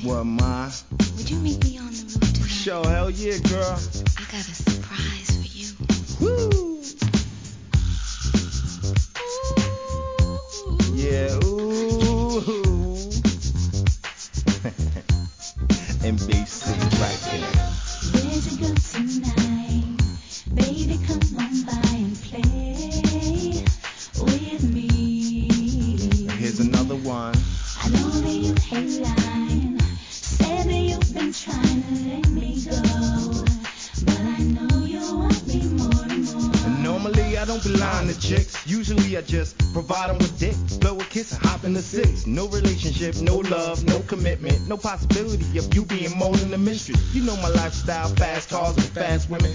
What, ma? Would you meet me on the roof tonight? Sure, hell yeah, girl. I got a surprise for you. Woo! Yeah, ooh. NBC right there. Where'd you go tonight? Baby, come on by and play with me. Here's another one. I know that you hate lying. Said that you've been trying to let me go, but I know you want me more and more. And normally I don't be lying to chicks. Usually I just provide them with dick, blow a kiss and hop in the six. No relationship, no love, no commitment, no possibility of you being more than a mistress. You know my lifestyle, fast cars with fast women.